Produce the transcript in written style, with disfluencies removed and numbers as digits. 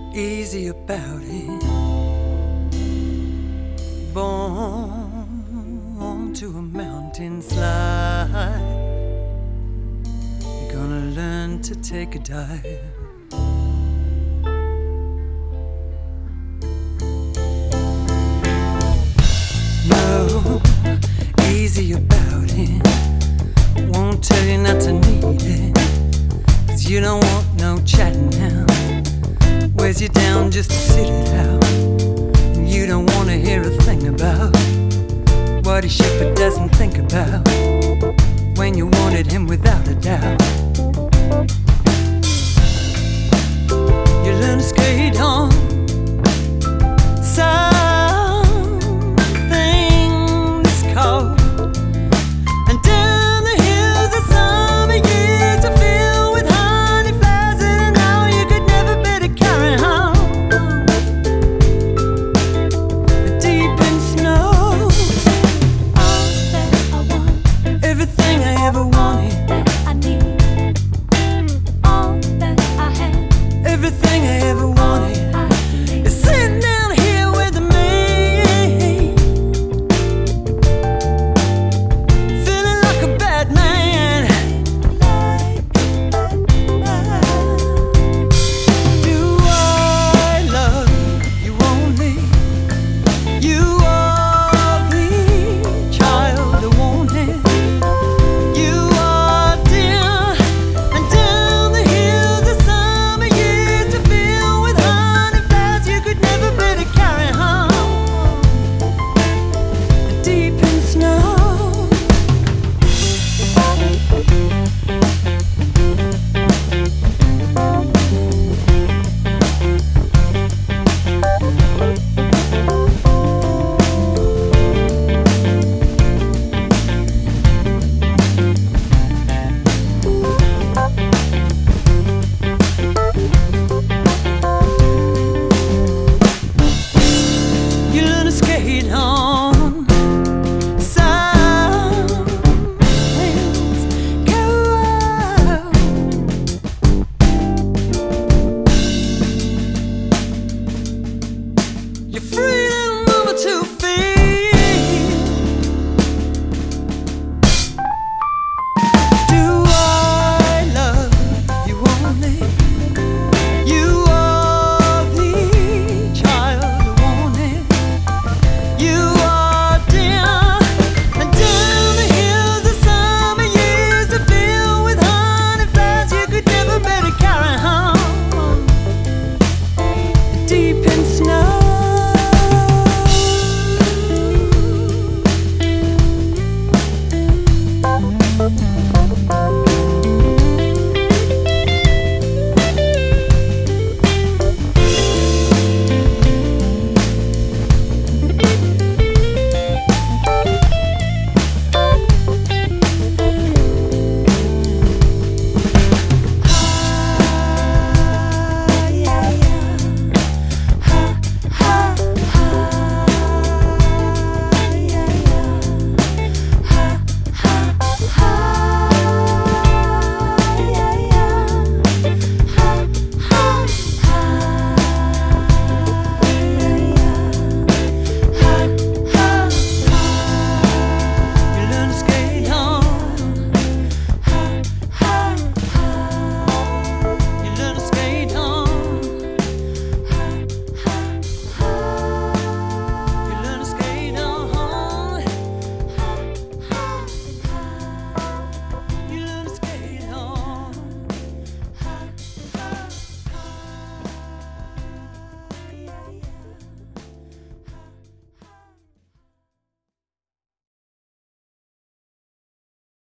easy about it. Born to a mountain slide, you're gonna learn to take a dive. No, easy about it. Won't tell you not to need it, 'cause you don't want no chatting now. Wears you down just to sit it out. You don't wanna hear a thing about what a shepherd doesn't think about.